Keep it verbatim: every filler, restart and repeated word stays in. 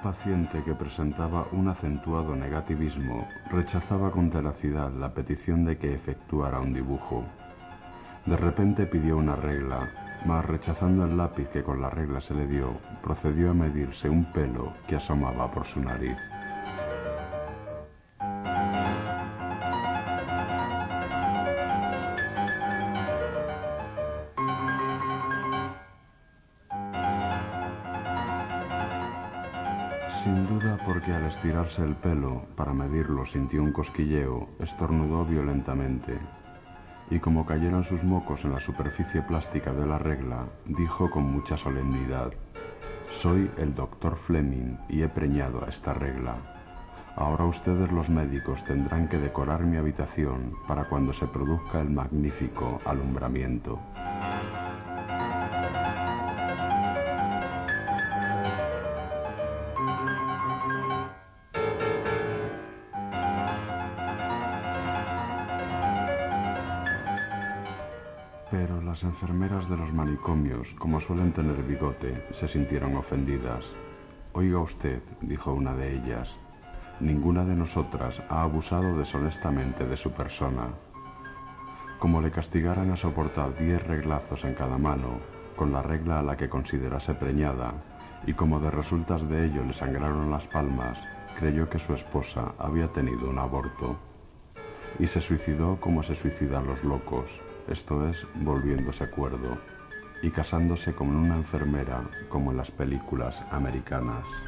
paciente que presentaba un acentuado negativismo rechazaba con tenacidad la petición de que efectuara un dibujo. De repente pidió una regla, mas rechazando el lápiz que con la regla se le dio, procedió a medirse un pelo que asomaba por su nariz. Sin duda porque al estirarse el pelo para medirlo sintió un cosquilleo, estornudó violentamente, y como cayeron sus mocos en la superficie plástica de la regla, dijo con mucha solemnidad: «Soy el doctor Fleming y he preñado a esta regla. Ahora ustedes los médicos tendrán que decorar mi habitación para cuando se produzca el magnífico alumbramiento». Pero las enfermeras de los manicomios, como suelen tener bigote, se sintieron ofendidas. «Oiga usted», dijo una de ellas, «ninguna de nosotras ha abusado deshonestamente de su persona. Como le castigaran a soportar diez reglazos en cada mano, con la regla a la que considerase preñada, y como de resultas de ello le sangraron las palmas, creyó que su esposa había tenido un aborto. Y se suicidó como se suicidan los locos, esto es, volviéndose cuerdo, y casándose con una enfermera como en las películas americanas».